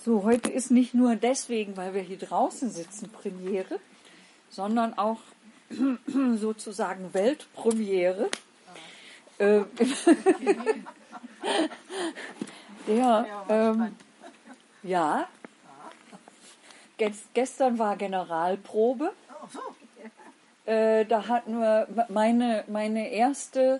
So, heute ist nicht nur deswegen, weil wir hier draußen sitzen, Premiere, sondern auch sozusagen Weltpremiere. Gestern war Generalprobe. Da hatten wir meine erste,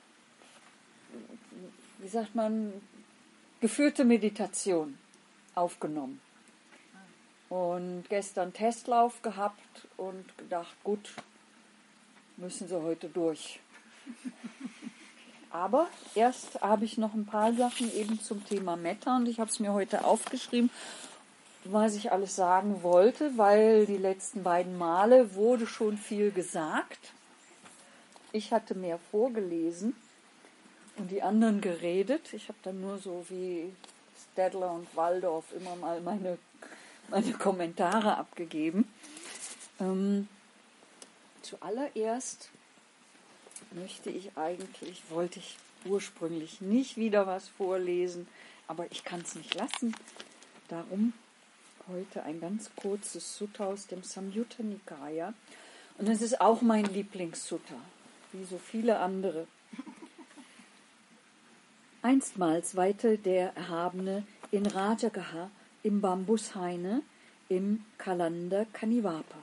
wie sagt man, geführte Meditation aufgenommen. Und gestern Testlauf gehabt und gedacht, gut, müssen sie heute durch. Aber erst habe ich noch ein paar Sachen eben zum Thema Metta und ich habe es mir heute aufgeschrieben, was ich alles sagen wollte, weil die letzten beiden Male wurde schon viel gesagt. Ich hatte mehr vorgelesen und die anderen geredet. Ich habe dann nur so wie Stadler und Waldorf immer mal meine Kommentare abgegeben. Zuallererst wollte ich ursprünglich nicht wieder was vorlesen, aber ich kann es nicht lassen. Darum heute ein ganz kurzes Sutta aus dem Samyutta Nikaya. Und das ist auch mein Lieblingssutta, wie so viele andere. Einstmals weihte der Erhabene in Rajagaha im Bambushaine im Kalanda Kanivapa.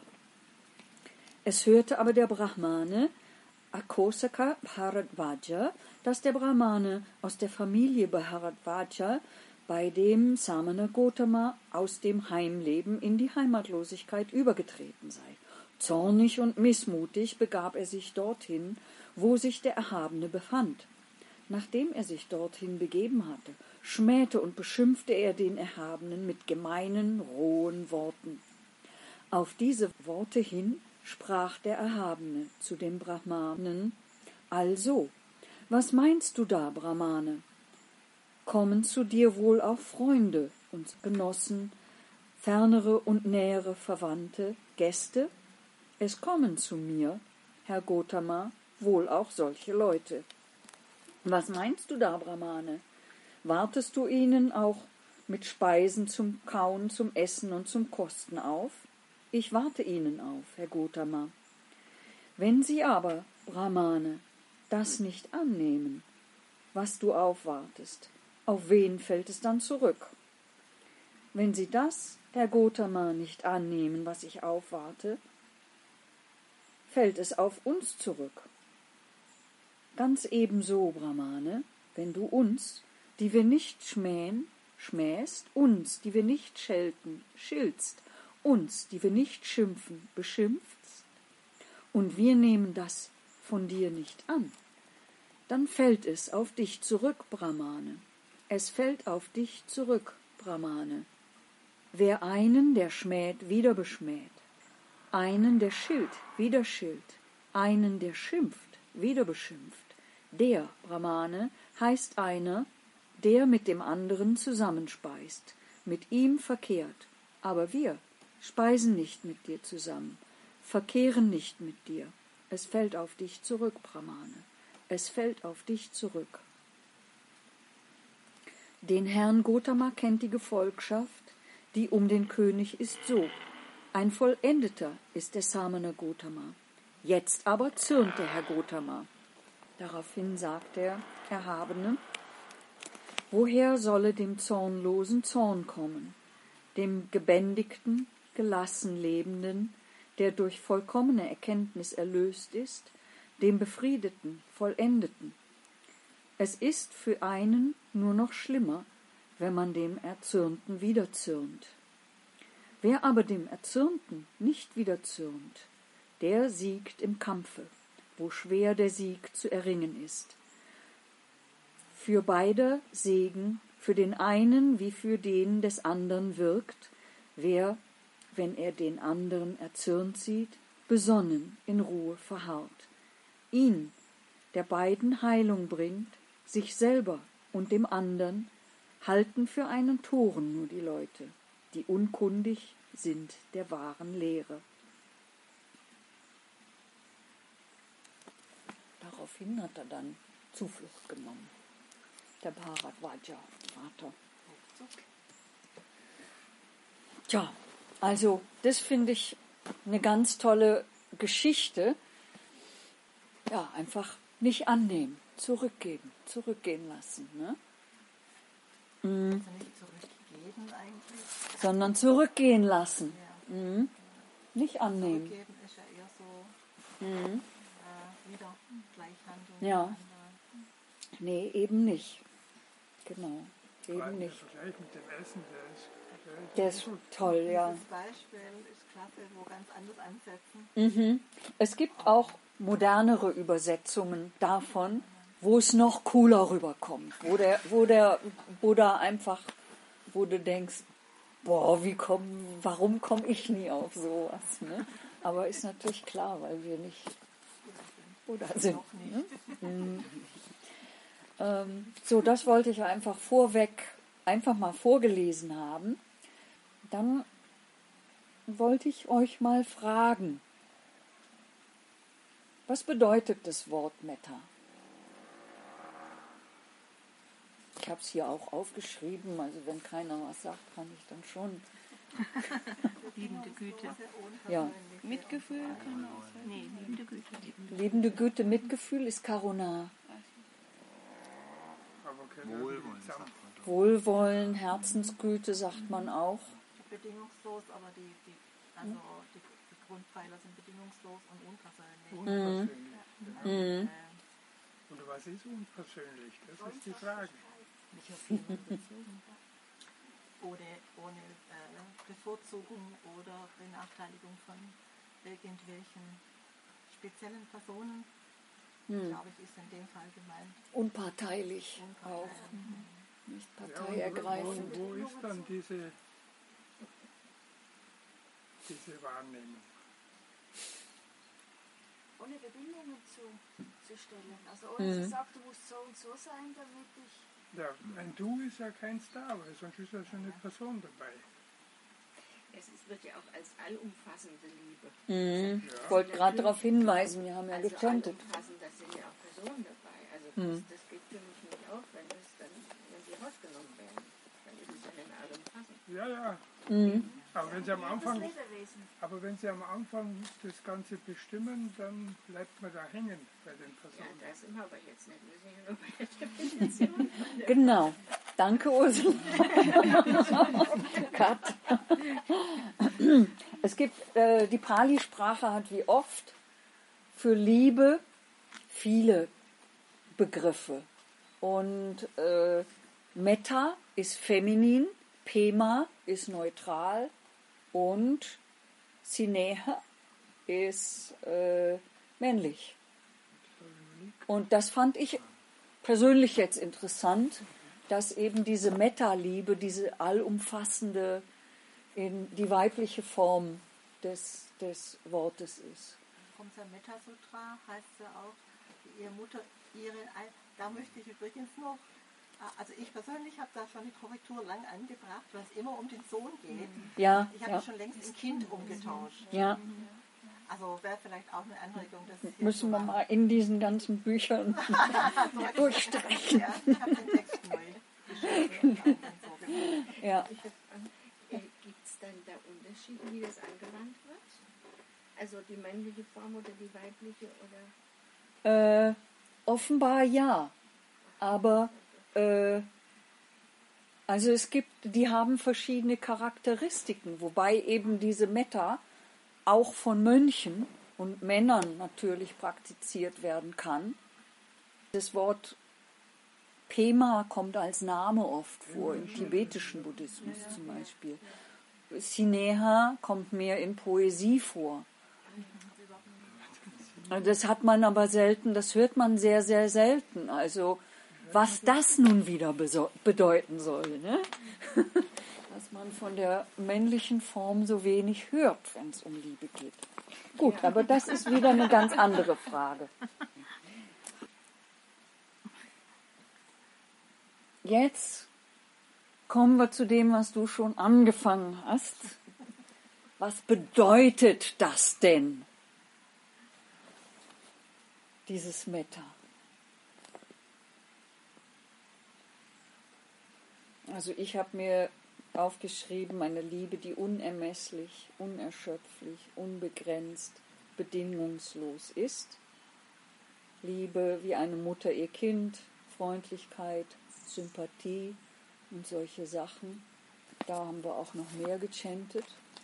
Es hörte aber der Brahmane Akosaka Bharadvaja, dass der Brahmane aus der Familie Bharadvaja bei dem Samana Gotama aus dem Heimleben in die Heimatlosigkeit übergetreten sei. Zornig und missmutig begab er sich dorthin, wo sich der Erhabene befand. Nachdem er sich dorthin begeben hatte, schmähte und beschimpfte er den Erhabenen mit gemeinen, rohen Worten. Auf diese Worte hin sprach der Erhabene zu dem Brahmanen: Also, was meinst du da, Brahmane? Kommen zu dir wohl auch Freunde und Genossen, fernere und nähere Verwandte, Gäste? Es kommen zu mir, Herr Gotama, wohl auch solche Leute. Was meinst du da, Brahmane? Wartest du ihnen auch mit Speisen zum Kauen, zum Essen und zum Kosten auf? Ich warte ihnen auf, Herr Gotama. Wenn sie aber, Brahmane, das nicht annehmen, was du aufwartest, auf wen fällt es dann zurück? Wenn sie das, Herr Gotama, nicht annehmen, was ich aufwarte, fällt es auf uns zurück. Ganz ebenso, Brahmane, wenn du uns, die wir nicht schmähen, schmähst, uns, die wir nicht schelten, schiltst, uns, die wir nicht schimpfen, beschimpfst, und wir nehmen das von dir nicht an, dann fällt es auf dich zurück, Brahmane. Es fällt auf dich zurück, Brahmane. Wer einen, der schmäht, wieder beschmäht, einen, der schilt, wieder schilt, einen, der schimpft, wieder beschimpft, der, Brahmane, heißt einer, der mit dem anderen zusammenspeist, mit ihm verkehrt. Aber wir speisen nicht mit dir zusammen, verkehren nicht mit dir. Es fällt auf dich zurück, Brahmane. Es fällt auf dich zurück. Den Herrn Gotama kennt die Gefolgschaft, die um den König ist so. Ein Vollendeter ist der Samana Gotama. Jetzt aber zürnt der Herr Gotama. Daraufhin sagt der Erhabene: Woher solle dem Zornlosen Zorn kommen, dem gebändigten, gelassen Lebenden, der durch vollkommene Erkenntnis erlöst ist, dem Befriedeten, Vollendeten? Es ist für einen nur noch schlimmer, wenn man dem Erzürnten wieder zürnt. Wer aber dem Erzürnten nicht wieder zürnt, der siegt im Kampfe, wo schwer der Sieg zu erringen ist. Für beider Segen, für den einen wie für den des anderen wirkt, wer, wenn er den anderen erzürnt sieht, besonnen in Ruhe verharrt. Ihn, der beiden Heilung bringt, sich selber und dem anderen, halten für einen Toren nur die Leute, die unkundig sind der wahren Lehre. Daraufhin hat er dann Zuflucht genommen, der Bharadvaja, Vater. Tja, also das finde ich eine ganz tolle Geschichte. Ja, einfach nicht annehmen, zurückgehen lassen. Ne? Also nicht zurückgeben eigentlich. Sondern zurückgehen lassen. Ja. Nicht annehmen. Zurückgeben ist ja eher so wieder Gleichhandlung. Ja. Nee, eben nicht. Genau, eben nicht. Der Vergleich mit dem Essen, Der ist toll, ja. Dieses Beispiel ist klasse, wo ganz anders ansetzen. Es gibt auch modernere Übersetzungen davon, wo es noch cooler rüberkommt, wo du denkst, boah, warum komme ich nie auf sowas? Ne? Aber ist natürlich klar, weil wir nicht Buddha sind. Ne? So, das wollte ich einfach einfach mal vorgelesen haben. Dann wollte ich euch mal fragen, was bedeutet das Wort Metta? Ich habe es hier auch aufgeschrieben, also wenn keiner was sagt, kann ich dann schon. Liebende Güte. Ja. Mitgefühl kann auch sein. Nee, liebende Güte. Liebende Güte, Mitgefühl ist Karuna. Wohlwollen, sagt man. Wohlwollen, Herzensgüte sagt man auch. Bedingungslos, aber die Grundpfeiler sind bedingungslos und unpersönlich. Unpersönlich. Und was ist unpersönlich? Das ist die Frage. Nicht auf jemanden bezogen. Ohne Bevorzugung oder Benachteiligung von irgendwelchen speziellen Personen. Glaube ich, ist in dem Fall gemeint. Unparteilich auch. Nicht parteiergreifend. Wo ist dann diese Wahrnehmung? Ohne Bedingungen zu stellen. Also ohne zu sagen, du musst so und so sein, damit ich... Ja, ein Du ist ja kein Star, weil sonst ist ja schon eine Person dabei. Wird ja auch als allumfassende Liebe. Ich wollte gerade darauf hinweisen, wir haben ja Also gechantet. allumfassend, da sind ja auch Personen dabei. Also das geht für mich nicht auf, wenn die rausgenommen werden. Dann ist es ja nicht allumfassend. Ja. Aber wenn Sie am Anfang das Ganze bestimmen, dann bleibt man da hängen bei den Ja, Personen. das sind wir aber jetzt nicht. Wir sind ja nur bei der Definition. Genau. Danke, Ursula. Cut. Es gibt, die Pali-Sprache hat wie oft für Liebe viele Begriffe. Und Metta ist feminin, Pema ist neutral und Sineha ist männlich. Und das fand ich persönlich jetzt interessant, dass eben diese Metta-Liebe, diese allumfassende, die weibliche Form des Wortes ist. Vom Sametta-Sutra heißt es ja auch, ihre Mutter, da möchte ich übrigens noch, also ich persönlich habe da schon die Korrektur lang angebracht, weil es immer um den Sohn geht. Ja, ich habe schon längst ein Kind umgetauscht. Ja. Also wäre vielleicht auch eine Anregung, dass Müssen wir mal in diesen ganzen Büchern durchstreichen. Ja, ich habe den Text neu geschrieben. Ja. Gibt es dann da Unterschiede, wie das angewandt wird? Also die männliche Form oder die weibliche? Oder? Offenbar ja. Aber also die haben verschiedene Charakteristiken, wobei eben diese Metta auch von Mönchen und Männern natürlich praktiziert werden kann. Das Wort Pema kommt als Name oft vor, im tibetischen Buddhismus zum Beispiel. Sineha kommt mehr in Poesie vor. Das hat man aber selten, das hört man sehr, sehr selten. Also was das nun wieder bedeuten soll, ne? Dass man von der männlichen Form so wenig hört, wenn es um Liebe geht. Gut, aber das ist wieder eine ganz andere Frage. Jetzt kommen wir zu dem, was du schon angefangen hast. Was bedeutet das denn, dieses Metta? Also ich habe mir aufgeschrieben, meine Liebe, die unermesslich, unerschöpflich, unbegrenzt, bedingungslos ist. Liebe wie eine Mutter ihr Kind, Freundlichkeit, Sympathie und solche Sachen. Da haben wir auch noch mehr gechantet.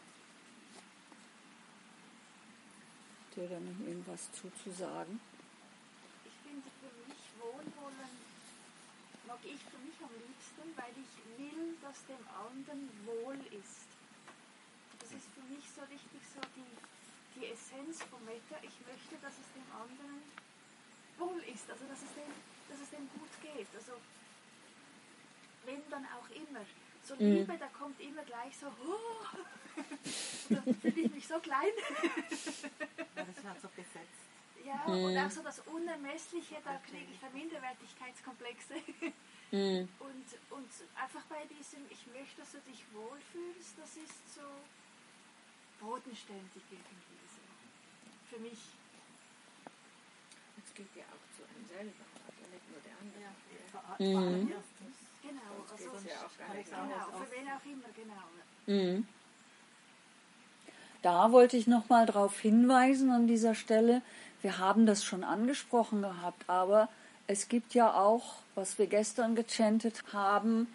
Habt ihr da noch irgendwas zuzusagen? Ich finde für mich Wohlwollen mag ich für mich am liebsten, weil ich will, dass dem anderen wohl ist. Das ist für mich so richtig so die Essenz vom Metta. Ich möchte, dass es dem anderen wohl ist, also dass es dem gut geht. Also wenn dann auch immer. So Liebe, da kommt immer gleich so, da fühle ich mich so klein. Ja, das war so besetzt. Ja, und auch so das Unermessliche, da kriege ich dann Minderwertigkeitskomplexe. Und einfach bei diesem, ich möchte, dass du dich wohlfühlst, das ist so bodenständig irgendwie so. Für mich. Es geht ja auch zu einem selber, also nicht nur der andere. Ja, Genau, also Das ist ja auch gar nicht genau, für wen auch immer, genau. Da wollte ich nochmal darauf hinweisen an dieser Stelle, wir haben das schon angesprochen gehabt, aber es gibt ja auch, was wir gestern gechantet haben,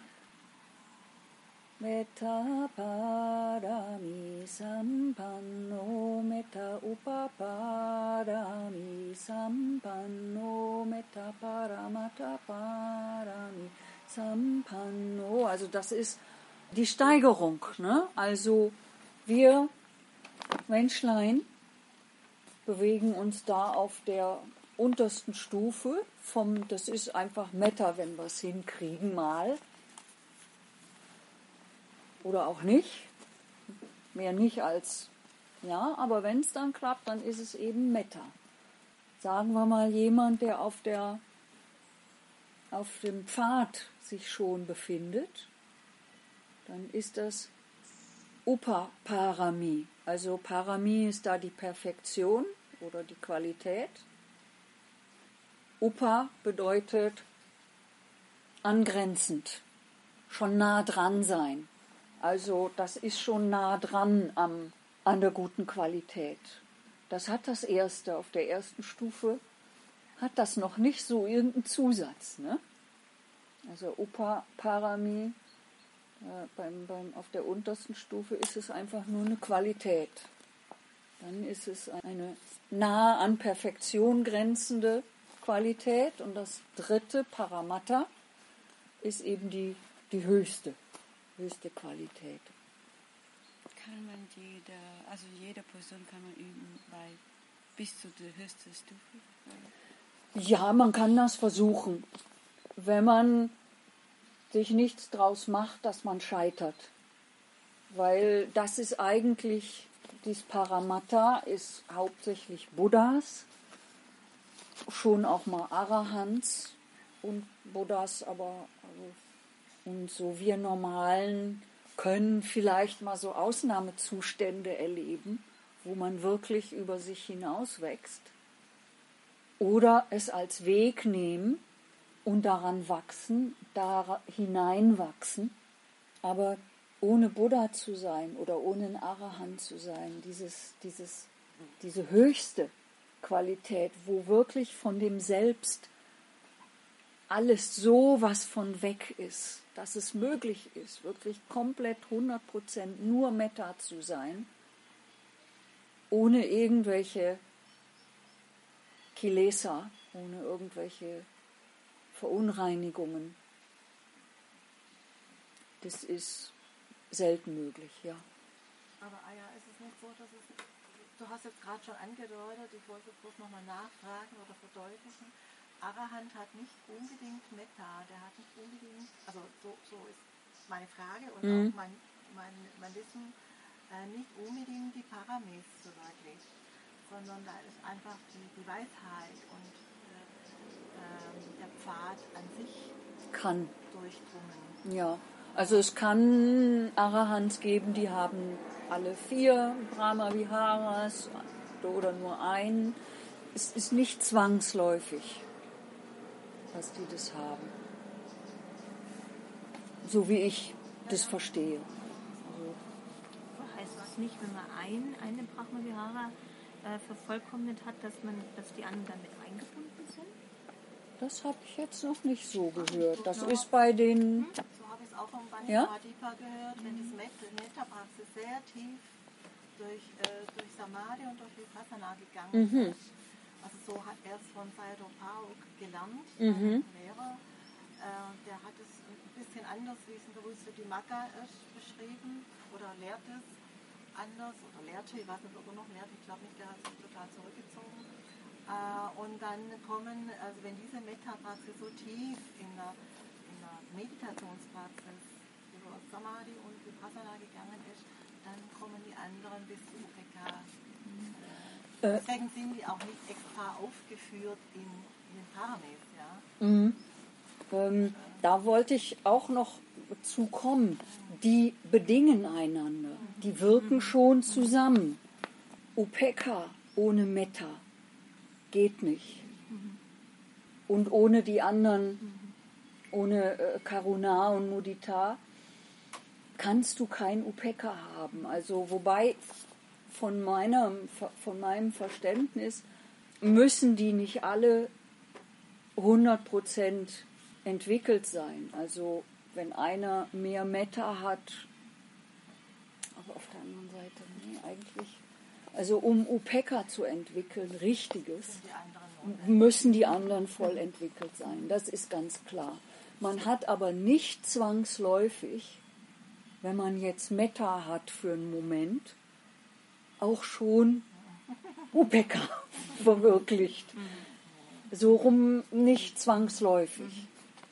Metta Parami Sampanno, Metta Upaparami Sampanno, Metta Paramata Parami Sampanno. Also das ist die Steigerung, ne? Also wir Menschlein bewegen uns da auf der untersten Stufe das ist einfach Metta, wenn wir es hinkriegen mal. Oder auch nicht. Mehr nicht als, ja, aber wenn es dann klappt, dann ist es eben Metta. Sagen wir mal jemand, der auf dem Pfad sich schon befindet, dann ist das Upaparami. Also Parami ist da die Perfektion oder die Qualität. Upa bedeutet angrenzend, schon nah dran sein. Also das ist schon nah dran an der guten Qualität. Das hat das Erste. Auf der ersten Stufe hat das noch nicht so irgendeinen Zusatz. Ne? Also Upaparami, auf der untersten Stufe ist es einfach nur eine Qualität. Dann ist es eine nah an Perfektion grenzende Qualität. Und das dritte, Paramatta, ist eben die höchste Qualität. Kann man jede Person kann man üben bis zu der höchsten Stufe? Ja, man kann das versuchen, wenn man sich nichts draus macht, dass man scheitert. Weil das ist eigentlich, dieses Paramatta ist hauptsächlich Buddhas, schon auch mal Arahants und Buddhas, aber und so wir Normalen können vielleicht mal so Ausnahmezustände erleben, wo man wirklich über sich hinauswächst. Oder es als Weg nehmen und daran wachsen, da hineinwachsen. Aber ohne Buddha zu sein oder ohne ein Arahant zu sein, diese höchste Qualität, wo wirklich von dem Selbst alles so was von weg ist, dass es möglich ist, wirklich komplett 100% nur Metta zu sein, ohne irgendwelche Kilesa, ohne irgendwelche Verunreinigungen. Das ist selten möglich, ja. Aber Aya, ist es nicht so, dass du hast jetzt gerade schon angedeutet, ich wollte bloß nochmal nachfragen oder verdeutlichen, Arahant hat nicht unbedingt Metta, der hat nicht unbedingt, also so ist meine Frage und auch mein Wissen, nicht unbedingt die Paramis verwirklicht, sondern da ist einfach die Weisheit und der Pfad an sich kann durchdrungen. Ja, also es kann Arahants geben, die haben alle 4 Brahma-Viharas oder nur einen. Es ist nicht zwangsläufig, dass die das haben. So wie ich das verstehe. Heißt das nicht, wenn man eine Brahma-Vihara vervollkommnet hat, dass die anderen dann mit eingebunden sind? Das habe ich jetzt noch nicht so gehört. Das ist bei den... So habe ich es auch vom Bani Ja? Mahadipa gehört, wenn das Metta-Praxis sehr tief durch Samadhi und durch Vipassana gegangen ist. Also so hat er es von Sayadaw Pauk gelernt, ein Lehrer. Der hat es ein bisschen anders, wie es in der Wüste die Magga ist, beschrieben oder lehrt es anders oder lehrte, ich weiß nicht, ob er noch lehrt, ich glaube nicht, der hat sich total zurückgezogen. Und dann kommen, also wenn diese Metta-Praxis so tief in der Meditationspraxis über Samadhi und Vipassana gegangen ist, dann kommen die anderen bis zu Upekkha. Deswegen sind die auch nicht extra aufgeführt in den Parames, ja. Da wollte ich auch noch zu kommen. Die bedingen einander. Die wirken schon zusammen. Upekkha ohne Metta geht nicht. Und ohne die anderen, ohne Karuna und Mudita, kannst du kein Upekkha haben. Also wobei von meinem Verständnis müssen die nicht alle 100% entwickelt sein. Also wenn einer mehr Metta hat, aber auf der anderen Seite, nee, eigentlich. Also um Upekkha zu entwickeln, Richtiges, müssen die anderen voll entwickelt sein. Das ist ganz klar. Man hat aber nicht zwangsläufig, wenn man jetzt Metta hat für einen Moment, auch schon Upekkha verwirklicht. So rum nicht zwangsläufig.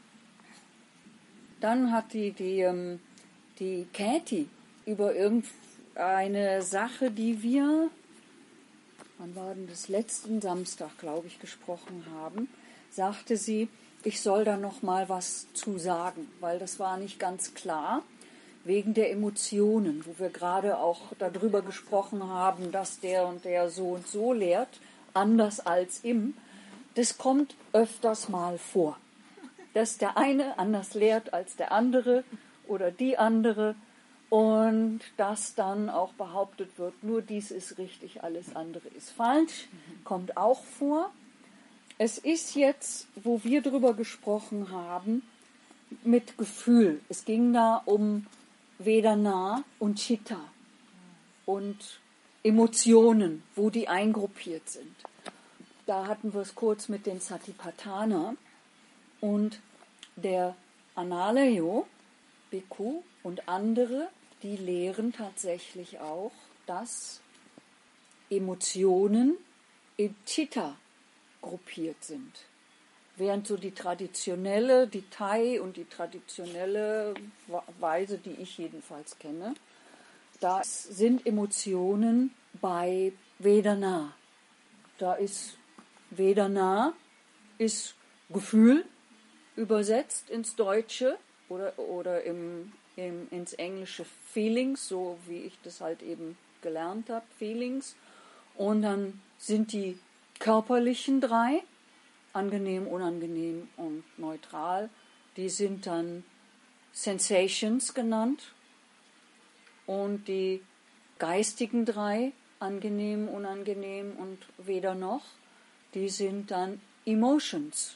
Dann hat die Katie über irgendeine Sache, die wir, wann war denn das, letzten Samstag, glaube ich, gesprochen haben, sagte sie, ich soll da noch mal was zu sagen, weil das war nicht ganz klar, wegen der Emotionen, wo wir gerade auch darüber gesprochen haben, dass der und der so und so lehrt, anders als im. Das kommt öfters mal vor, dass der eine anders lehrt als der andere oder die andere und dass dann auch behauptet wird, nur dies ist richtig, alles andere ist falsch, kommt auch vor. Es ist jetzt, wo wir drüber gesprochen haben, mit Gefühl. Es ging da um Vedana und Chitta und Emotionen, wo die eingruppiert sind. Da hatten wir es kurz mit den Satipatthana und der Analayo, Bhikkhu und andere, die lehren tatsächlich auch, dass Emotionen in Chitta gruppiert sind. Während so die traditionelle, die Thai und die traditionelle Weise, die ich jedenfalls kenne, da sind Emotionen bei Vedana. Da ist Vedana ist Gefühl übersetzt ins Deutsche oder ins Englische Feelings, so wie ich das halt eben gelernt habe, Feelings. Und dann sind die körperlichen 3, angenehm, unangenehm und neutral, die sind dann Sensations genannt. Und die geistigen 3, angenehm, unangenehm und weder noch, die sind dann Emotions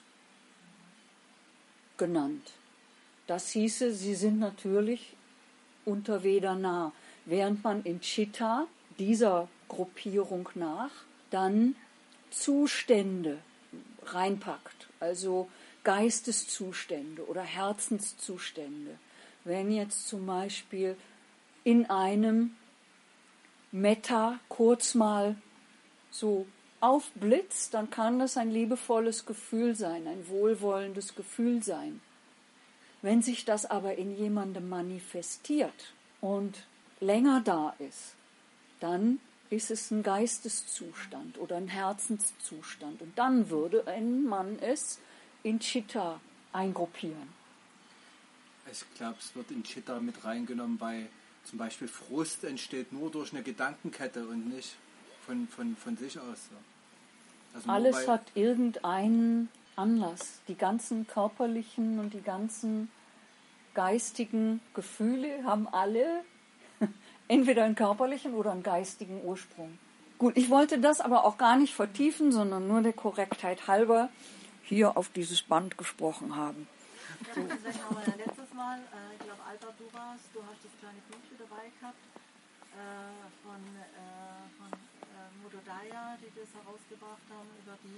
genannt. Das hieße, sie sind natürlich unter Vedana, während man in Chitta, dieser Gruppierung nach, dann Zustände reinpackt, also Geisteszustände oder Herzenszustände. Wenn jetzt zum Beispiel in einem Metta kurz mal so aufblitzt, dann kann das ein liebevolles Gefühl sein, ein wohlwollendes Gefühl sein. Wenn sich das aber in jemandem manifestiert und länger da ist, dann ist es ein Geisteszustand oder ein Herzenszustand. Und dann würde ein Mann es in Chitta eingruppieren. Ich glaube, es wird in Chitta mit reingenommen, weil zum Beispiel Frust entsteht nur durch eine Gedankenkette und nicht von sich aus. Also alles hat irgendeinen Anlass. Die ganzen körperlichen und die ganzen geistigen Gefühle haben alle entweder einen körperlichen oder einen geistigen Ursprung. Gut, ich wollte das aber auch gar nicht vertiefen, sondern nur der Korrektheit halber hier auf dieses Band gesprochen haben. Ja, das haben wir ja letztes Mal, ich glaube Albert, du hast das kleine Büchlein dabei gehabt von Mododaya, die das herausgebracht haben, über die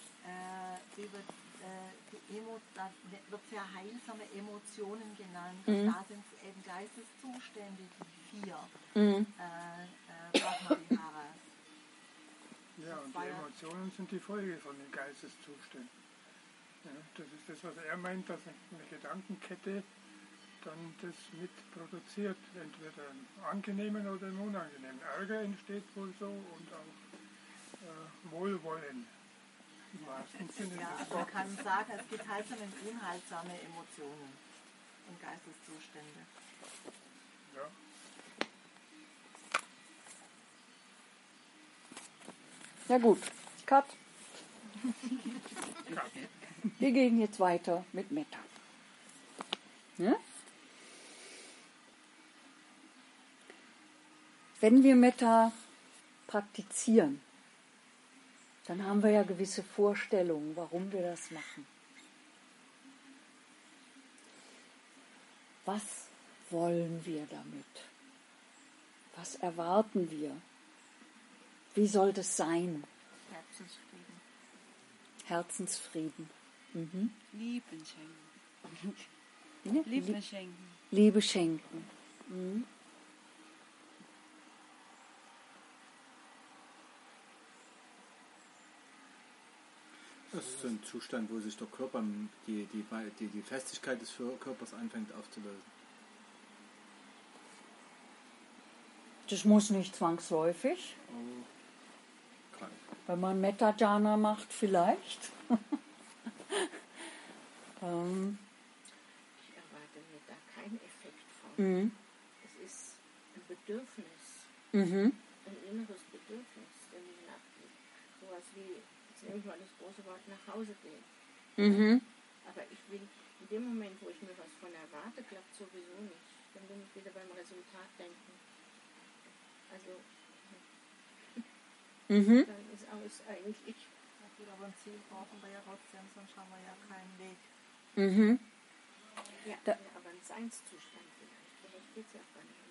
da wird sehr heilsame Emotionen genannt. Und da sind es eben Geisteszustände, die 4 Brahma-Viharas. Ja, und die Emotionen sind die Folge von den Geisteszuständen. Ja, das ist das, was er meint, dass eine Gedankenkette dann das mit produziert. Entweder einen angenehmen oder einen unangenehmen. Ärger entsteht wohl so und auch Wohlwollen. Im wahrsten Sinne ja, des man Wortes. kann sagen, es gibt heilsame und unheilsame Emotionen und Geisteszustände. Ja. Ja gut, Cut. Wir gehen jetzt weiter mit Metta. Ja? Wenn wir Metta praktizieren, dann haben wir ja gewisse Vorstellungen, warum wir das machen. Was wollen wir damit? Was erwarten wir? Wie soll das sein? Herzensfrieden. Herzensfrieden. Mhm. Lieben schenken. Ja? Liebe schenken. Liebe schenken. Mhm. Das ist so ein Zustand, wo sich der Körper, die Festigkeit des Körpers anfängt aufzulösen. Das muss nicht zwangsläufig. Oh, krank. Wenn man Metta-Jhana macht, vielleicht. Ich erwarte mir da keinen Effekt von. Es ist ein Bedürfnis, ein inneres Bedürfnis, dem ich nachgehe. Sowas wie, jetzt nehme ich mal das große Wort, nach Hause gehen. Aber ich will, in dem Moment, wo ich mir was von erwarte, klappt sowieso nicht. Dann bin ich wieder beim Resultat denken. Also, dann ist alles eigentlich... Gut, aber ein Ziel brauchen wir ja trotzdem, sonst haben wir ja keinen Weg. Ja, aber ein Seinszustand vielleicht. Vielleicht geht es ja gar nicht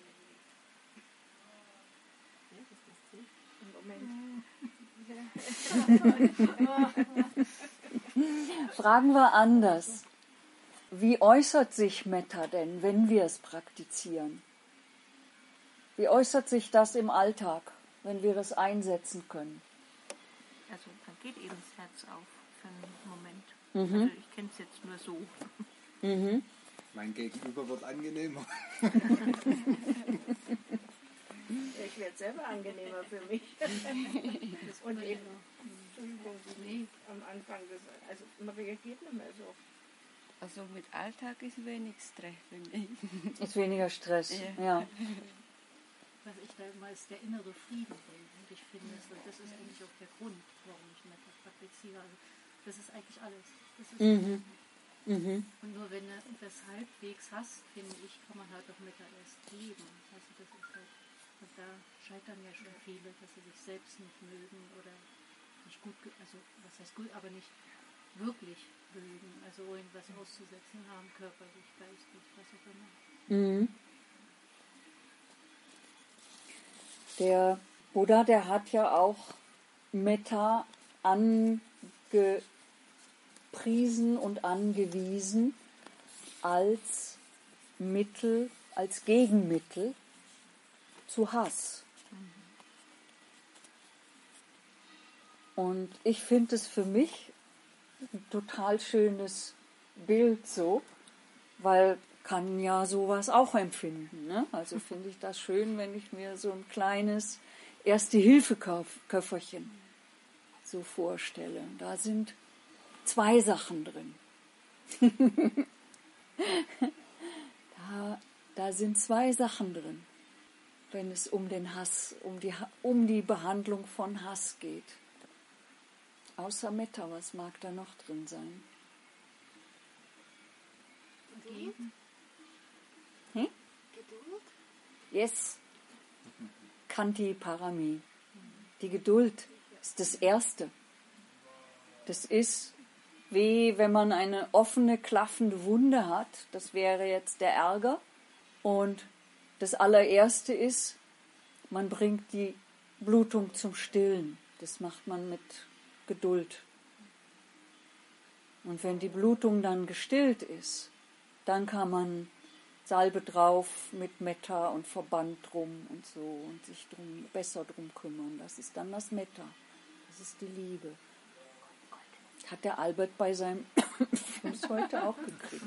um den Weg. Im Moment. Fragen wir anders. Wie äußert sich Metta denn, wenn wir es praktizieren? Wie äußert sich das im Alltag, wenn wir das einsetzen können? Also dann geht eben das Herz auf für einen Moment. Also ich kenne es jetzt nur so. Mein Gegenüber wird angenehmer. Ich werde selber angenehmer für mich. Und eben, Entschuldigung, am Anfang, also man reagiert nicht mehr so. Also mit Alltag ist wenig Stress, finde ich. Ist weniger Stress, ja. Also ich denke mal, ist der innere Frieden drin. Und ich finde, das ist eigentlich auch der Grund, warum ich Metta praktiziere. Also das ist eigentlich alles. Das ist Und nur wenn du das halbwegs hast, finde ich, kann man halt auch Metta erst leben. Also das ist halt, und da scheitern ja schon viele, dass sie sich selbst nicht mögen oder nicht gut, also was heißt gut, aber nicht wirklich mögen. Also irgendwas auszusetzen haben, körperlich, geistig, was auch immer. Der Buddha, der hat ja auch Metta angepriesen und angewiesen als Mittel, als Gegenmittel zu Hass. Und ich finde es für mich ein total schönes Bild so, weil kann ja sowas auch empfinden. Ne? Also finde ich das schön, wenn ich mir so ein kleines Erste-Hilfe-Köfferchen so vorstelle. Da sind 2 Sachen drin. da sind 2 Sachen drin, wenn es um den Hass, um die Behandlung von Hass geht. Außer Metta, was mag da noch drin sein? Geben. Yes. Khanti Parami. Die Geduld ist das Erste. Das ist wie wenn man eine offene, klaffende Wunde hat. Das wäre jetzt der Ärger. Und das allererste ist, man bringt die Blutung zum Stillen. Das macht man mit Geduld. Und wenn die Blutung dann gestillt ist, dann kann man Salbe drauf mit Metta und Verband drum und so und sich besser drum kümmern. Das ist dann das Metta. Das ist die Liebe. Hat der Albert bei seinem Fluss heute auch gekriegt.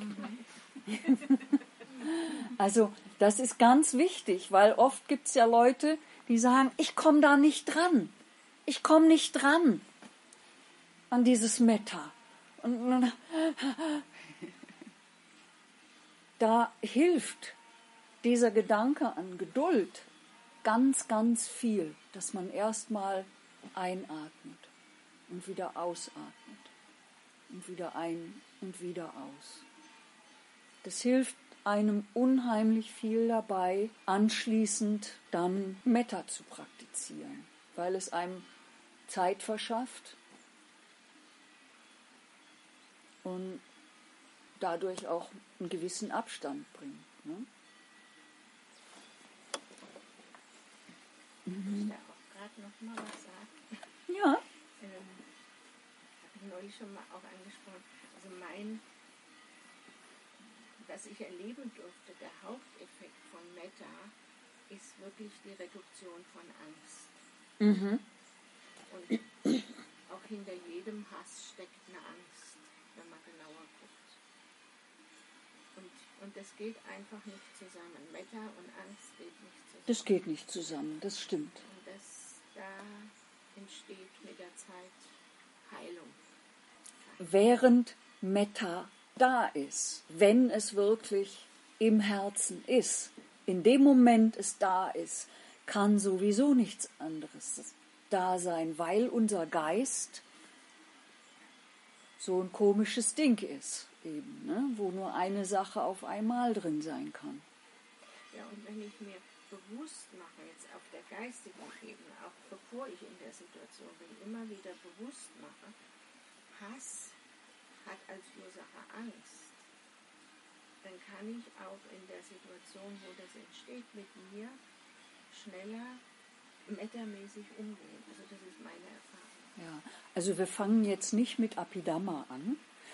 Also das ist ganz wichtig, weil oft gibt es ja Leute, die sagen, ich komme da nicht dran. Ich komme nicht dran an dieses Metta. Und da hilft dieser Gedanke an Geduld ganz, ganz viel, dass man erstmal einatmet und wieder ausatmet und wieder ein und wieder aus. Das hilft einem unheimlich viel dabei, anschließend dann Metta zu praktizieren, weil es einem Zeit verschafft und dadurch auch einen gewissen Abstand bringt. Ne? Ich darf auch gerade noch mal was sagen. Ja. Habe ich neulich schon mal auch angesprochen. Also was ich erleben durfte, der Haupteffekt von Metta ist wirklich die Reduktion von Angst. Mhm. Und auch hinter jedem Hass steckt eine Angst, wenn man genauer guckt. Und das geht einfach nicht zusammen. Metta und Angst geht nicht zusammen. Das geht nicht zusammen, das stimmt. Und da entsteht mit der Zeit Heilung. Während Metta da ist, wenn es wirklich im Herzen ist, in dem Moment es da ist, kann sowieso nichts anderes da sein, weil unser Geist so ein komisches Ding ist, eben, ne? Wo nur eine Sache auf einmal drin sein kann. Ja, und wenn ich mir bewusst mache, jetzt auf der geistigen Ebene, auch bevor ich in der Situation bin, immer wieder bewusst mache, Hass hat als Ursache Angst, dann kann ich auch in der Situation, wo das entsteht, mit mir schneller metamäßig umgehen. Also das ist meine Erfahrung. Ja, also wir fangen jetzt nicht mit Abhidhamma an.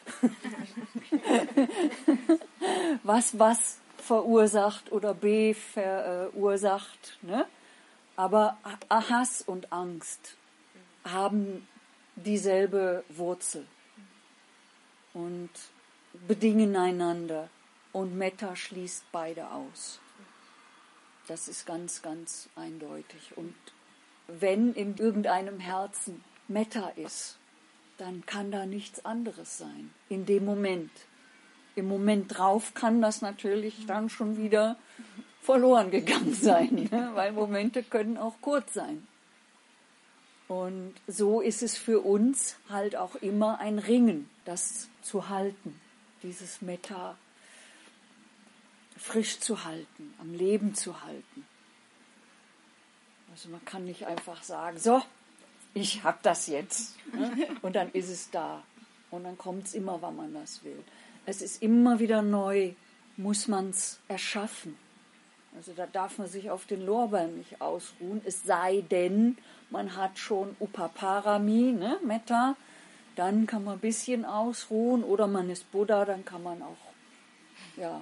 was verursacht oder verursacht, ne? Aber Hass und Angst haben dieselbe Wurzel und bedingen einander und Metta schließt beide aus. Das ist ganz, ganz eindeutig. Und wenn in irgendeinem Herzen Metta ist, dann kann da nichts anderes sein. In dem Moment. Im Moment drauf kann das natürlich dann schon wieder verloren gegangen sein, ne? Weil Momente können auch kurz sein. Und so ist es für uns halt auch immer ein Ringen, das zu halten, dieses Metta frisch zu halten, am Leben zu halten. Also man kann nicht einfach sagen, so, ich hab das jetzt, ne? Und dann ist es da. Und dann kommt es immer, wann man das will. Es ist immer wieder neu, muss man es erschaffen. Also da darf man sich auf den Lorbeeren nicht ausruhen, es sei denn, man hat schon Upaparami, ne, Metta, dann kann man ein bisschen ausruhen, oder man ist Buddha, dann kann man auch, ja,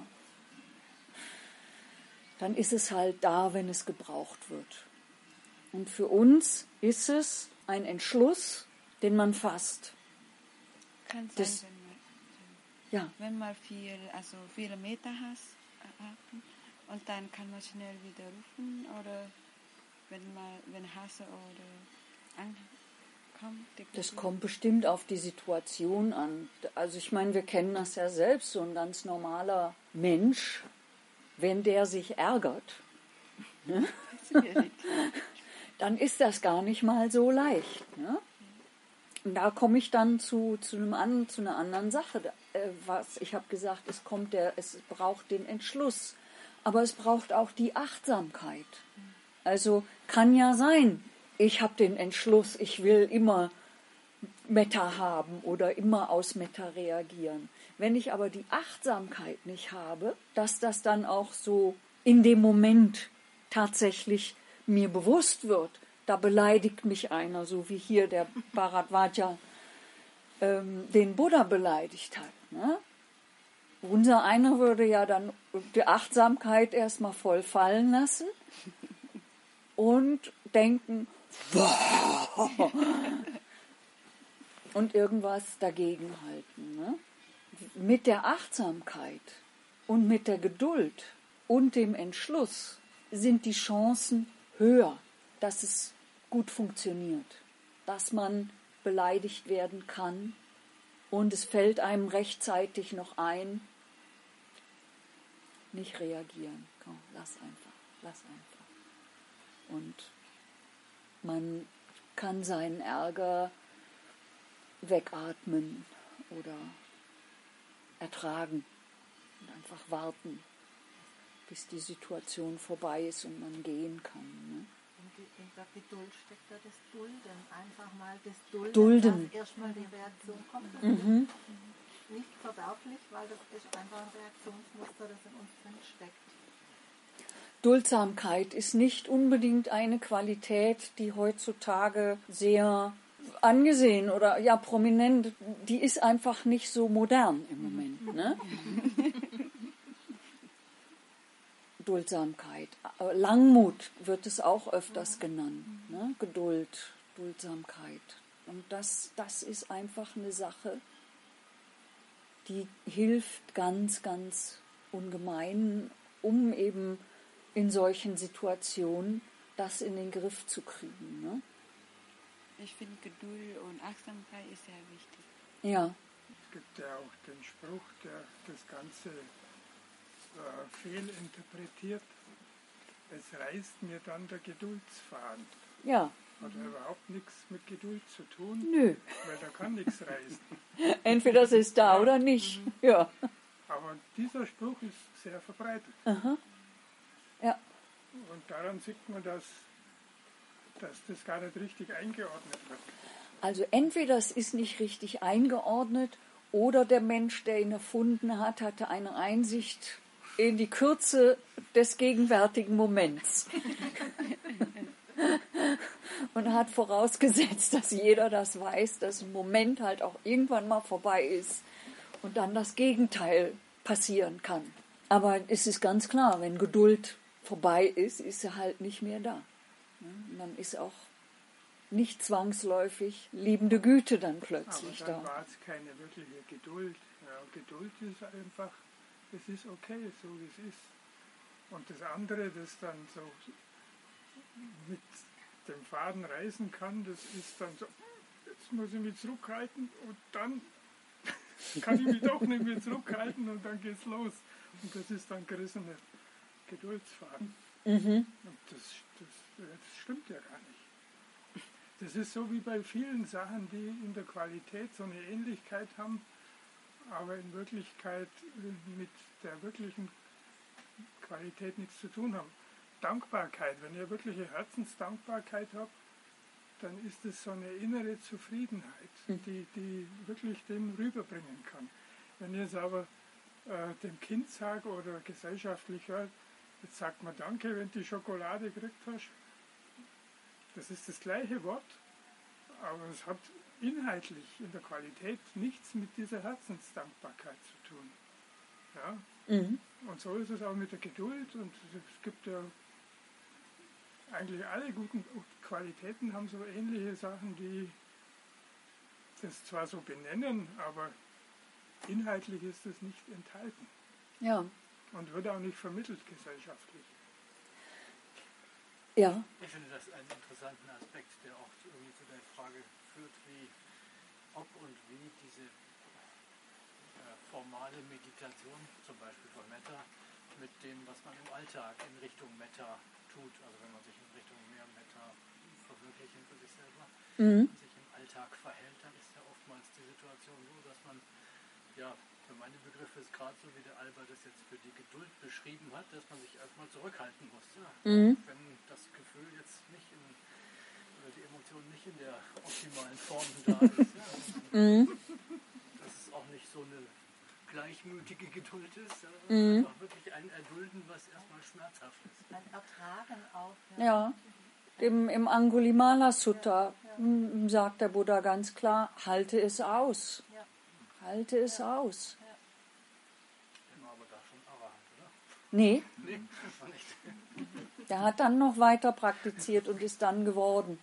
dann ist es halt da, wenn es gebraucht wird. Und für uns ist es ein Entschluss, den man fasst. Kann sein, Das- wenn man viele Meter haben und dann kann man schnell wieder rufen, oder wenn Hass oder Angst kommt. Das kommt bestimmt auf die Situation an. Also ich meine, wir kennen das ja selbst, so ein ganz normaler Mensch, wenn der sich ärgert, ne? Dann ist das gar nicht mal so leicht. Ne? Und da komme ich dann zu einer anderen Sache. Ich habe gesagt, es braucht den Entschluss. aber es braucht auch die Achtsamkeit. Also kann ja sein, ich habe den Entschluss, ich will immer Metta haben oder immer aus Metta reagieren. Wenn ich aber die Achtsamkeit nicht habe, dass das dann auch so in dem Moment tatsächlich mir bewusst wird, da beleidigt mich einer, so wie hier der Bharadvaja den Buddha beleidigt hat. Ne? Unser einer würde ja dann die Achtsamkeit erstmal voll fallen lassen und denken, wow, und irgendwas dagegen halten. Ne? Mit der Achtsamkeit und mit der Geduld und dem Entschluss sind die Chancen höher, dass es gut funktioniert, dass man beleidigt werden kann und es fällt einem rechtzeitig noch ein, nicht reagieren. Komm, lass einfach. Und man kann seinen Ärger wegatmen oder ertragen und einfach warten, bis die Situation vorbei ist und man gehen kann. Ne? In der Geduld steckt da das Dulden. Einfach mal das Dulden, Dulden. dass erstmal die Reaktion kommt. Nicht verwerflich, weil das ist einfach ein Reaktionsmuster, das in uns drin steckt. Duldsamkeit ist nicht unbedingt eine Qualität, die heutzutage sehr angesehen oder ja prominent, die ist einfach nicht so modern im Moment. Ne? Duldsamkeit. Langmut wird es auch öfters genannt. Ne? Geduld, Duldsamkeit. Und das ist einfach eine Sache, die hilft ganz, ganz ungemein, um eben in solchen Situationen das in den Griff zu kriegen. Ne? Ich finde, Geduld und Achtsamkeit ist sehr wichtig. Ja. Es gibt ja auch den Spruch, der das Ganze fehlinterpretiert. Es reißt mir dann der Geduldsfaden. Ja. Hat überhaupt nichts mit Geduld zu tun, Nö. weil da kann nichts reißen. Entweder es ist da oder nicht. Ja. Aber dieser Spruch ist sehr verbreitet. Aha. Ja. Und daran sieht man, dass das gar nicht richtig eingeordnet wird. Also entweder es ist nicht richtig eingeordnet oder der Mensch, der ihn erfunden hat, hatte eine Einsicht in die Kürze des gegenwärtigen Moments. Und hat vorausgesetzt, dass jeder das weiß, dass ein Moment halt auch irgendwann mal vorbei ist und dann das Gegenteil passieren kann. Aber es ist ganz klar, wenn Geduld vorbei ist, ist sie halt nicht mehr da. Und dann ist auch nicht zwangsläufig liebende Güte dann plötzlich aber dann da. war es keine wirkliche Geduld. Ja, Geduld ist einfach, es ist okay, so wie es ist. Und das andere, das dann so mit dem Faden reißen kann, das ist dann so, jetzt muss ich mich zurückhalten und dann kann ich mich doch nicht mehr zurückhalten und dann geht's los. Und das ist dann gerissener Geduldsfaden. Und das stimmt ja gar nicht. Das ist so wie bei vielen Sachen, die in der Qualität so eine Ähnlichkeit haben, aber in Wirklichkeit mit der wirklichen Qualität nichts zu tun haben. Dankbarkeit, wenn ihr wirkliche Herzensdankbarkeit habt, dann ist es so eine innere Zufriedenheit, die wirklich dem rüberbringen kann. Wenn ihr es aber dem Kind sagt oder gesellschaftlich hört, jetzt sagt man Danke, wenn du die Schokolade gekriegt hast. Das ist das gleiche Wort, aber es hat inhaltlich in der Qualität nichts mit dieser Herzensdankbarkeit zu tun. Ja? Und so ist es auch mit der Geduld und es gibt ja eigentlich alle guten Qualitäten haben so ähnliche Sachen, die das zwar so benennen, aber inhaltlich ist es nicht enthalten. Ja. Und wird auch nicht vermittelt gesellschaftlich. Ja. Ich finde das einen interessanten Aspekt, der auch irgendwie zu der Frage führt, ob und wie diese formale Meditation, zum Beispiel von Metta, mit dem, was man im Alltag in Richtung Metta tut, also wenn man sich in Richtung mehr Metta verwirklichen für sich selber, sich im Alltag verhält, dann ist ja oftmals die Situation so, dass man ja Für meine Begriffe ist gerade so, wie der Albert das jetzt für die Geduld beschrieben hat, dass man sich erstmal zurückhalten muss. Ja? Wenn das Gefühl jetzt nicht oder die Emotion nicht in der optimalen Form da ist. Ja? Dass es auch nicht so eine gleichmütige Geduld ist, sondern auch wirklich ein Erdulden, was erstmal schmerzhaft ist. Ein Ertragen auch. Ja. Im Angulimala Sutta sagt der Buddha ganz klar, halte es aus. Ja. Halte es aus. Ja. Der war aber da schon Arahant, oder? Nee, Nee, das war nicht. der hat dann noch weiter praktiziert und ist dann geworden.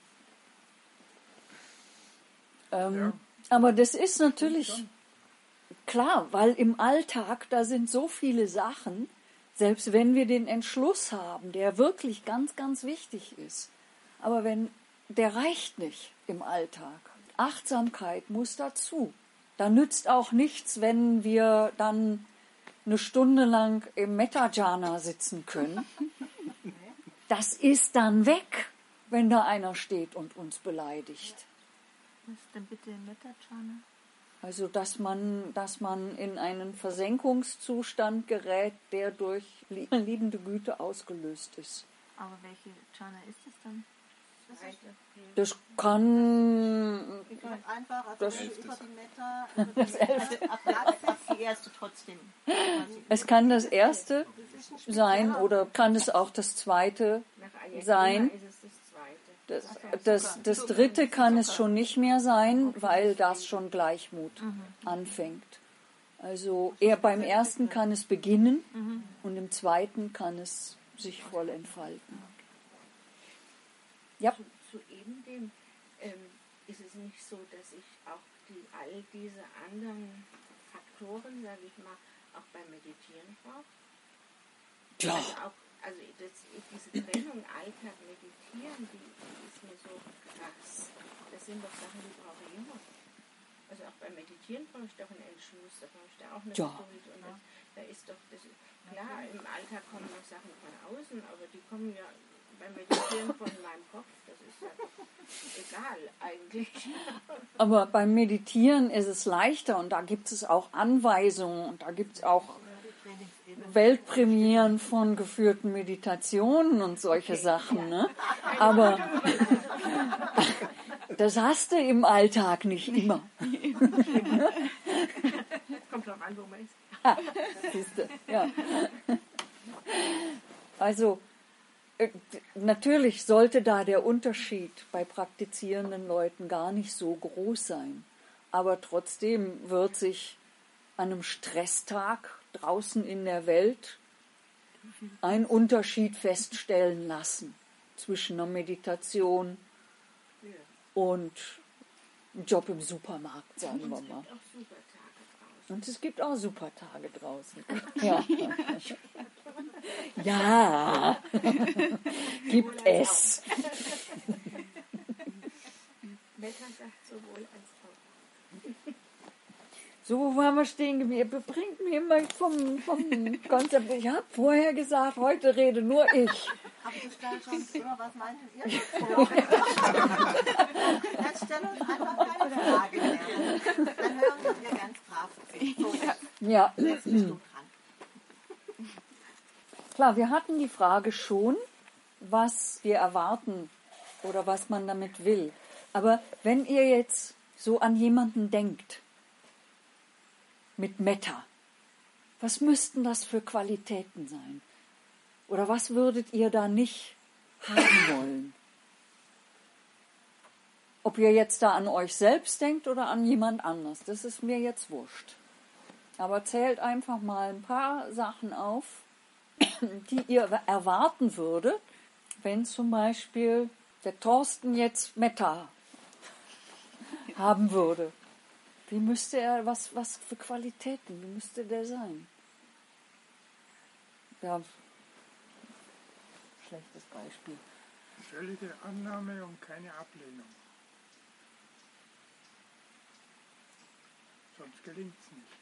Aber das ist natürlich klar, weil im Alltag, da sind so viele Sachen, selbst wenn wir den Entschluss haben, der wirklich ganz, ganz wichtig ist, aber der reicht nicht im Alltag. Achtsamkeit muss dazu. Da nützt auch nichts, wenn wir dann eine Stunde lang im Metta-Jhana sitzen können. Das ist dann weg, wenn da einer steht und uns beleidigt. Was ist denn bitte Metta-Jhana? Also, dass man in einen Versenkungszustand gerät, der durch liebende Güte ausgelöst ist. Aber welche Jhana ist es dann? Das kann... Einfach, also Das- über die Metta, ab die erste trotzdem. Es kann das erste sein oder kann es auch das zweite Nach Ayurveda sein. ist es das zweite. Das dritte kann es schon nicht mehr sein, weil das schon Gleichmut anfängt. Also beim ersten kann es beginnen und im zweiten kann es sich voll entfalten. Ja. Zu eben dem ist es nicht so, dass ich auch all diese anderen Faktoren, sage ich mal, auch beim Meditieren brauche. Klar. Also diese Trennung Alltag, Meditieren, die ist mir so krass. Das sind doch Sachen, die brauche ich immer. Also auch beim Meditieren brauche ich doch einen Entschluss, da brauche ich da auch eine Geduld. Und da ist doch, klar, im Alltag kommen noch Sachen von außen, aber die kommen ja beim Meditieren von meinem Kopf. Das ist ja egal eigentlich. Aber beim Meditieren ist es leichter und da gibt es auch Anweisungen und da gibt es auch Weltpremieren von geführten Meditationen und solche Sachen. Ne? Aber das hast du im Alltag nicht immer. Kommt drauf an, wo man ist. Siehste, ja. Also natürlich sollte da der Unterschied bei praktizierenden Leuten gar nicht so groß sein. Aber trotzdem wird sich an einem Stresstag draußen in der Welt ein Unterschied feststellen lassen zwischen einer Meditation und einem Job im Supermarkt, sagen wir mal. Und es gibt auch super Tage draußen. Ja, ja. Gibt es. Wetter sagt sowohl als auch. So, wo waren wir stehen geblieben? Ihr bringt mir immer vom Konzept. Ich habe vorher gesagt, heute rede nur ich. Aber du stellst uns immer, was meintet ihr dazu? Jetzt stell uns einfach keine Frage mehr. Dann hören wir dir ganz brav zu. Ja. Jetzt bist du dran. Klar, wir hatten die Frage schon, was wir erwarten oder was man damit will. Aber wenn ihr jetzt so an jemanden denkt, mit Metta, was müssten das für Qualitäten sein? Oder was würdet ihr da nicht haben wollen? Ob ihr jetzt da an euch selbst denkt oder an jemand anders, das ist mir jetzt wurscht. Aber zählt einfach mal ein paar Sachen auf, die ihr erwarten würdet, wenn zum Beispiel der Thorsten jetzt Metta haben würde. Wie müsste er, was für Qualitäten, wie müsste der sein? Ja, schlechtes Beispiel. Völlige Annahme und keine Ablehnung. Sonst gelingt es nicht.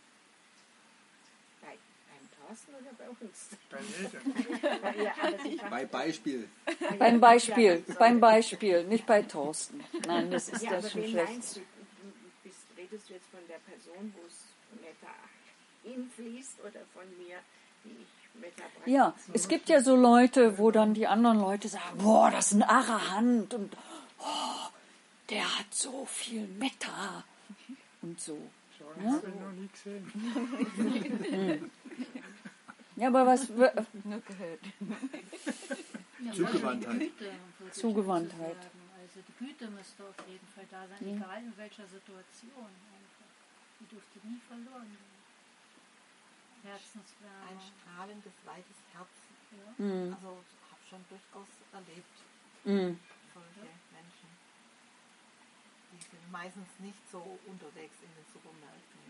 Beim Thorsten oder bei uns? Bei jedem. Bei Beispiel. Beim Beispiel, nicht bei Thorsten. Nein, das ist Ja, das aber schon wen schlecht. meinst du? Redest du jetzt von der Person, wo es Metta ihm fließt oder von mir, die ich Metta praktiziere. Ja, es gibt ja so Leute, wo dann die anderen Leute sagen, boah, das ist ein Arahant und der hat so viel Metta und so. So einen habe ich noch nie gesehen. Ja, aber was... Nur gehört. Ja, Zugewandtheit. die Güte, würde ich Zugewandtheit. sagen. Also die Güte müsste auf jeden Fall da sein, egal in welcher Situation. Einfach. Die dürfte nie verloren gehen. Herzenswärme. Ein strahlendes, weites Herz. Ja. Also ich habe schon durchaus erlebt, solche Menschen. Die sind meistens nicht so unterwegs in den Supermärkten.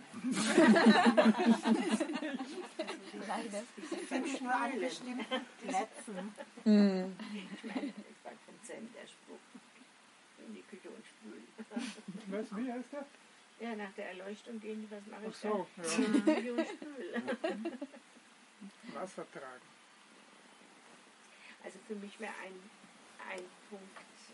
Die sind nur an bestimmten Plätzen. Ich meine, das war von Zen der Spruch. In die Küche und spülen. Was, wie heißt der? Ja, nach der Erleuchtung gehen, was mache Ach ich so, da? ja. In die Küche und spülen. Wasser tragen. Also für mich wäre ein Punkt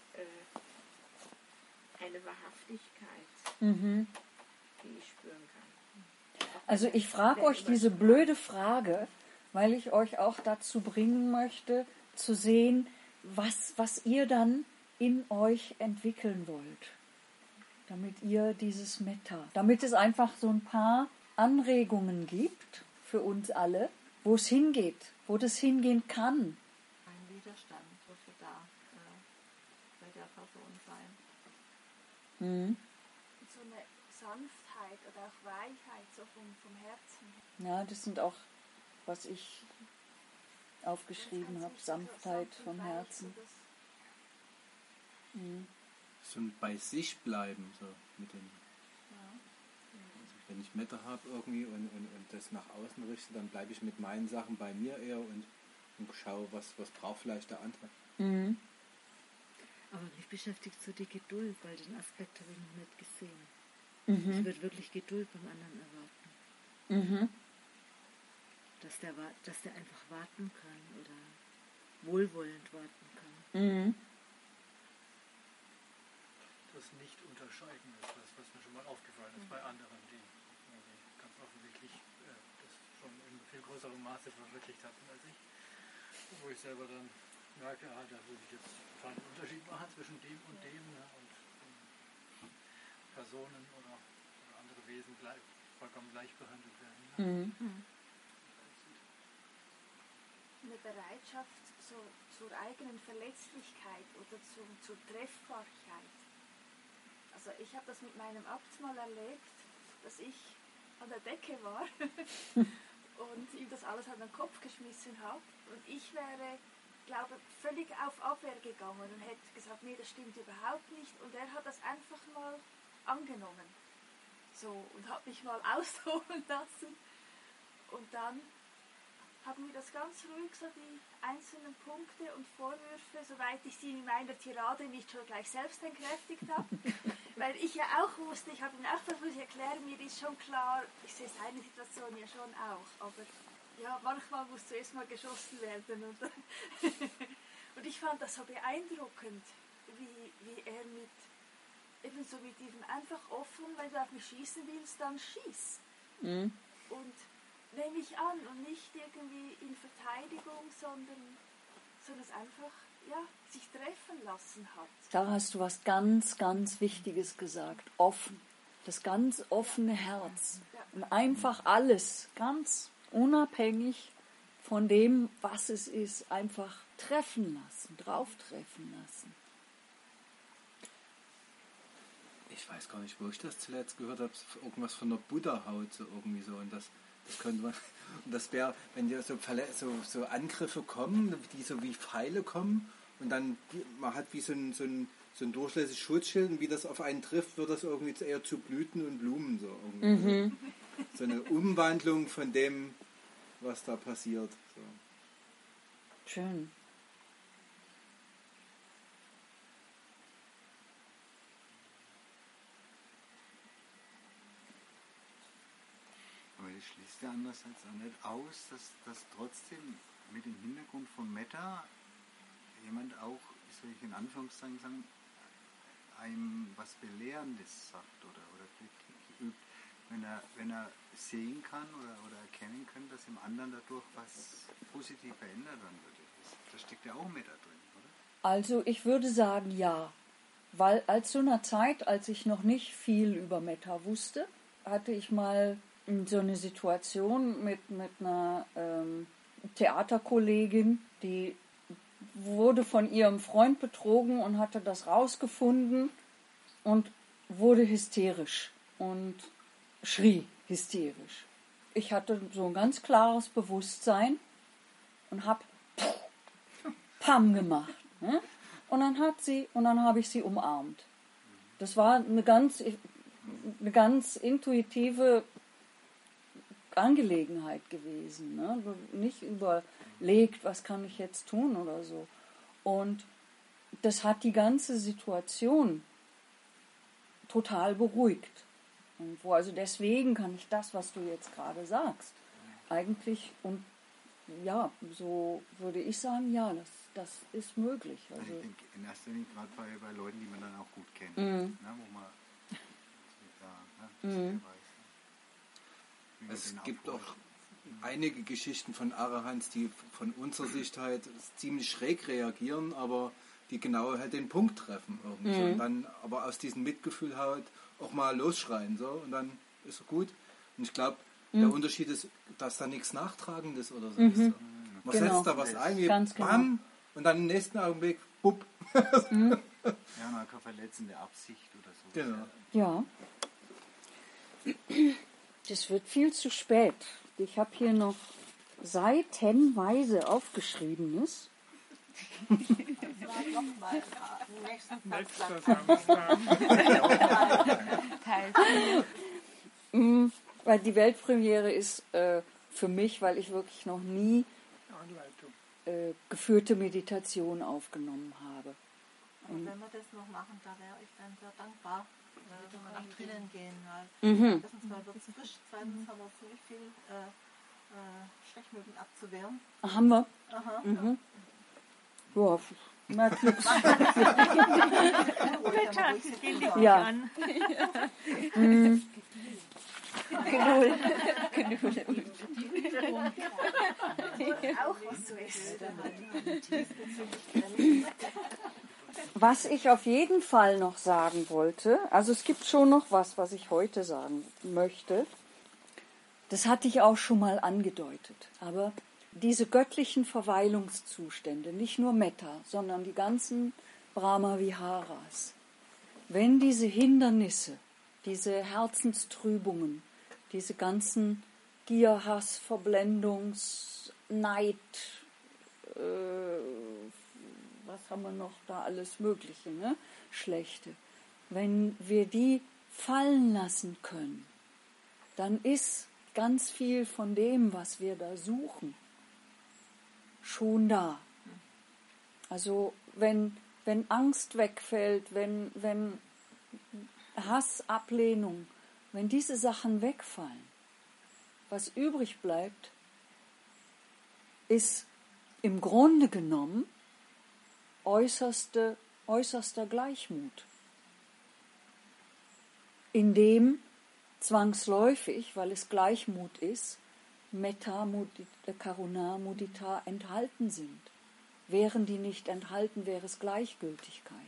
eine Wahrhaftigkeit, die ich spüren kann. Also ich frage euch diese blöde Frage, weil ich euch auch dazu bringen möchte, zu sehen, was ihr dann in euch entwickeln wollt. Damit ihr dieses Metta, damit es einfach so ein paar Anregungen gibt für uns alle, wo es hingeht, wo das hingehen kann. Ein Widerstand dürfte da bei der Person sein. So eine Sanftheit oder auch Weichheit, so vom Herzen. Ja, das sind auch, was ich aufgeschrieben habe, Sanftheit vom Herzen. So ein bei sich bleiben, so mit dem. Also wenn ich Mette habe irgendwie und das nach außen richte, dann bleibe ich mit meinen Sachen bei mir eher und schaue, was braucht vielleicht der andere. Aber mich beschäftigt so die Geduld, weil den Aspekt habe ich noch nicht gesehen. Ich würde wirklich Geduld beim anderen erwarten. Dass der einfach warten kann oder wohlwollend warten kann. Das Nicht-Unterscheiden ist das, was mir schon mal aufgefallen ist bei anderen, die ganz offensichtlich das schon in viel größerem Maße verwirklicht hatten als ich. Wo ich selber dann merke, da würde ich jetzt total einen Unterschied machen zwischen dem und dem, und Personen oder andere Wesen vollkommen gleich behandelt werden. Eine Bereitschaft zur eigenen Verletzlichkeit oder zur Treffbarkeit. Also ich habe das mit meinem Abt mal erlebt, dass ich an der Decke war und ihm das alles an den Kopf geschmissen habe. Und ich wäre, glaube ich, völlig auf Abwehr gegangen und hätte gesagt, nee, das stimmt überhaupt nicht. Und er hat das einfach mal angenommen. So, und hat mich mal austoben lassen. Und dann haben wir das ganz ruhig, so die einzelnen Punkte und Vorwürfe, soweit ich sie in meiner Tirade nicht schon gleich selbst entkräftigt habe. Weil ich ja auch wusste, ich habe ihm auch versucht zu erklären, mir ist schon klar, ich sehe seine Situation ja schon auch, aber ja, manchmal muss zuerst mal geschossen werden. Und ich fand das so beeindruckend, wie er ebenso mit diesem einfach offen, wenn du auf mich schießen willst, dann schieß. Und nehme ich an und nicht irgendwie in Verteidigung, sondern es einfach sich treffen lassen hat. Da hast du was ganz, ganz Wichtiges gesagt. Offen. Das ganz offene Herz. Und einfach alles, ganz unabhängig von dem, was es ist, einfach treffen lassen, drauf treffen lassen. Ich weiß gar nicht, wo ich das zuletzt gehört habe. Irgendwas von der Buddha-Haut, so irgendwie so. Und das könnte man. Und das wäre, wenn dir so Angriffe kommen, die so wie Pfeile kommen, und dann man hat wie so ein durchlässiges Schutzschild, und wie das auf einen trifft, wird das irgendwie eher zu Blüten und Blumen so irgendwie. So eine Umwandlung von dem, was da passiert. So. Schön. Aber das schließt ja andererseits auch nicht aus, dass trotzdem mit dem Hintergrund von Metta jemand auch, soll ich in Anführungszeichen sagen, einem was Belehrendes sagt oder Kritik übt, wenn er sehen kann oder erkennen kann, dass im anderen dadurch was positiv verändert werden würde. Da steckt ja auch Meta drin, oder? Also ich würde sagen ja, weil zu einer Zeit, als ich noch nicht viel über Metta wusste, hatte ich mal so eine Situation mit einer Theaterkollegin, die wurde von ihrem Freund betrogen und hatte das rausgefunden und wurde hysterisch und schrie hysterisch. Ich hatte so ein ganz klares Bewusstsein und habe Pam gemacht. Ne? Und dann habe ich sie umarmt. Das war eine ganz intuitive Angelegenheit gewesen. Ne? Nicht überlegt, was kann ich jetzt tun oder so. Und das hat die ganze Situation total beruhigt. Und also deswegen kann ich das, was du jetzt gerade sagst, eigentlich, und ja, so würde ich sagen, ja, das ist möglich. Also ich denke in erster Linie gerade bei Leuten, die man dann auch gut kennt, Mhm. ne, wo man weiß. Es gibt auch einige Geschichten von Arahants, die von unserer Sicht halt ziemlich schräg reagieren, aber die genau halt den Punkt treffen irgendwie. So. Und dann aber aus diesem Mitgefühl halt auch mal losschreien, so, und dann ist es gut. Und ich glaube, der Unterschied ist, dass da nichts Nachtragendes oder so ist. So. Man setzt da was ein, wie Ganz bam, und dann im nächsten Augenblick, bupp. Ja, man hat keine verletzende Absicht oder so. Genau. Ja. Das wird viel zu spät. Ich habe hier noch seitenweise Aufgeschriebenes. Nochmal nächsten Nächster Samstag. Samstag. Weil die Weltpremiere ist für mich, weil ich wirklich noch nie Anleitung. geführte Meditation aufgenommen habe. Aber wenn wir das noch machen, da wäre ich dann sehr dankbar, wenn wir nach drinnen gehen. Weil erstens mal wird es frisch, zweitens haben wir ziemlich viel Stechmücken abzuwehren. Haben wir? Aha. Ja, na Glück. Ja. Ja. Auch was zu essen. Was ich auf jeden Fall noch sagen wollte, also es gibt schon noch was ich heute sagen möchte. Das hatte ich auch schon mal angedeutet. Aber diese göttlichen Verweilungszustände, nicht nur Metta, sondern die ganzen Brahma-Viharas, wenn diese Hindernisse, diese Herzenstrübungen, diese ganzen Gier, Hass, Verblendungs-, Neid, was haben wir noch da, alles Mögliche, ne? Schlechte. Wenn wir die fallen lassen können, dann ist ganz viel von dem, was wir da suchen, schon da. Also wenn Angst wegfällt, wenn Hass, Ablehnung, wenn diese Sachen wegfallen, was übrig bleibt, ist im Grunde genommen äußerster Gleichmut, in dem zwangsläufig, weil es Gleichmut ist, Metta, Karuna, Mudita enthalten sind. Wären die nicht enthalten, wäre es Gleichgültigkeit.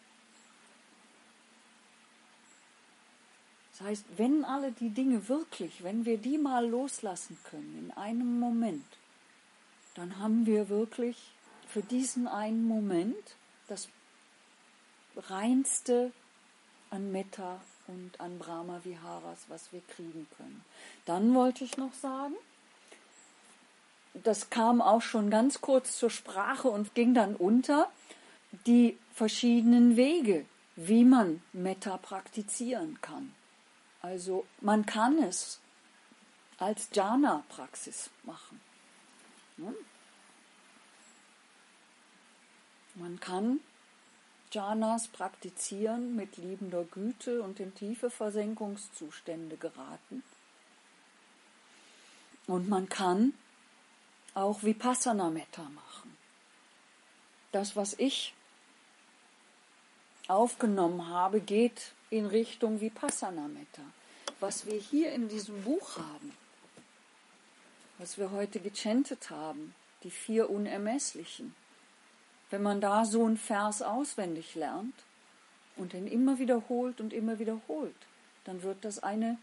Das heißt, wenn alle die Dinge wirklich, wenn wir die mal loslassen können in einem Moment, dann haben wir wirklich für diesen einen Moment das Reinste an Metta und an Brahma-Viharas, was wir kriegen können. Dann wollte ich noch sagen, das kam auch schon ganz kurz zur Sprache und ging dann unter, die verschiedenen Wege, wie man Metta praktizieren kann. Also man kann es als Jhana-Praxis machen. Man kann Jhanas praktizieren, mit liebender Güte und in tiefe Versenkungszustände geraten. Und man kann auch Vipassana-Metta machen. Das, was ich aufgenommen habe, geht in Richtung Vipassana-Metta. was wir hier in diesem Buch haben, was wir heute gechantet haben, die 4 Unermesslichen, wenn man da so einen Vers auswendig lernt und den immer wiederholt, dann wird das eine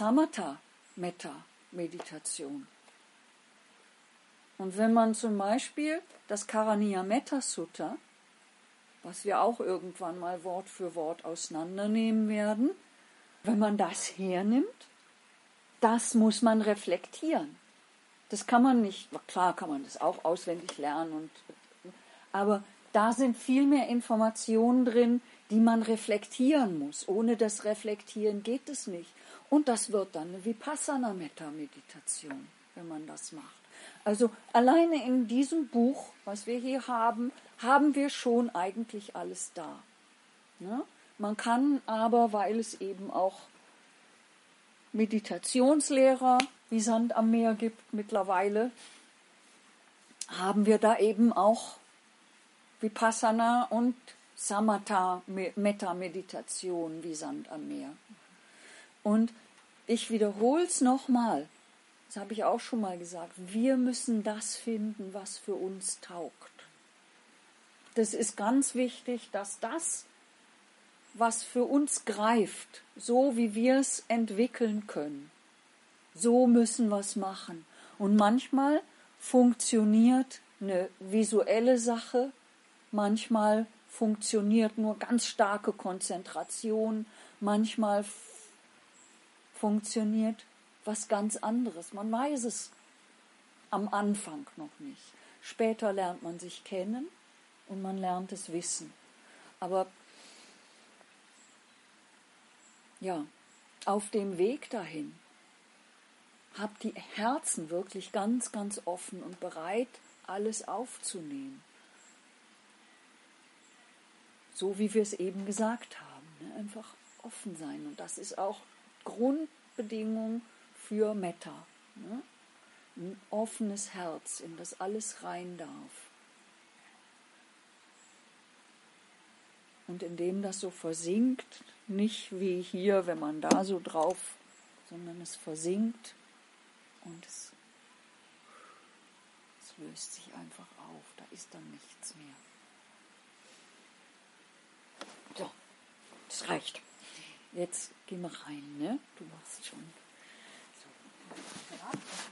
Samatha-Metta-Meditation. Und wenn man zum Beispiel das Karaniya-Metta-Sutta, was wir auch irgendwann mal Wort für Wort auseinandernehmen werden, wenn man das hernimmt, das muss man reflektieren. Das kann man nicht, klar kann man das auch auswendig lernen, aber da sind viel mehr Informationen drin, die man reflektieren muss. Ohne das Reflektieren geht es nicht. Und das wird dann eine Vipassana-Metta-Meditation, wenn man das macht. Also alleine in diesem Buch, was wir hier haben, haben wir schon eigentlich alles da. Ne? Man kann aber, weil es eben auch Meditationslehrer wie Sand am Meer gibt mittlerweile, haben wir da eben auch Vipassana und Samatha-Metta-Meditation wie Sand am Meer. Und ich wiederhole es nochmal, das habe ich auch schon mal gesagt, wir müssen das finden, was für uns taugt. Das ist ganz wichtig, dass das, was für uns greift, so wie wir es entwickeln können, so müssen wir es machen. Und manchmal funktioniert eine visuelle Sache, manchmal funktioniert nur ganz starke Konzentration, manchmal funktioniert was ganz anderes. Man weiß es am Anfang noch nicht. Später lernt man sich kennen und man lernt es wissen. Aber ja, auf dem Weg dahin habt die Herzen wirklich ganz, ganz offen und bereit, alles aufzunehmen. So wie wir es eben gesagt haben. Ne? Einfach offen sein. Und das ist auch Grundbedingung für Metta. Ne? Ein offenes Herz, in das alles rein darf. Und indem das so versinkt, nicht wie hier, wenn man da so drauf, sondern es versinkt und es löst sich einfach auf. Da ist dann nichts mehr. So, das reicht. Jetzt gehen wir rein, ne? Du machst schon. So.